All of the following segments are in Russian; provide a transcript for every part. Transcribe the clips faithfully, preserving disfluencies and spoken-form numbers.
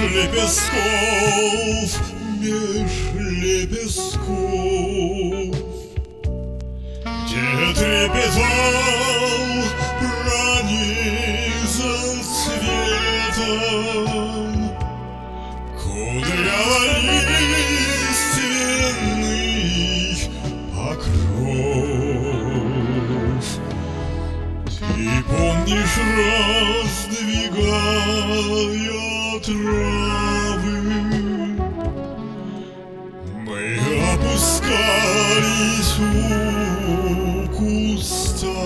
лепестков, меж лепестков, где трепетал, пронизан цветом кудряво-лиственный покров. Ты помнишь, раздвигая травы, мы опускались у куста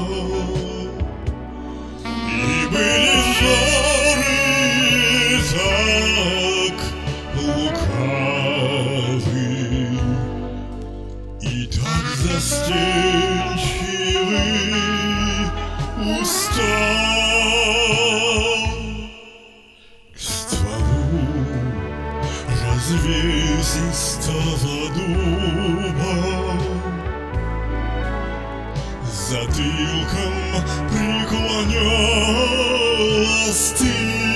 и были взоры так лукавы и так застенчивы уста. К стволу развесистого дуба затылком преклонялась ты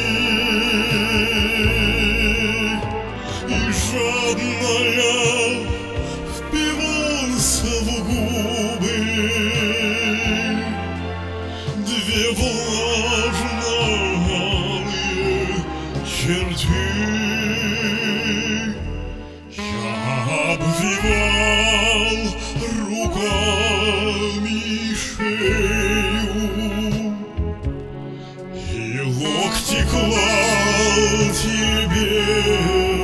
и жадная впивался в губы две влажные черты. Я обвивал руками шею и локти клал тебе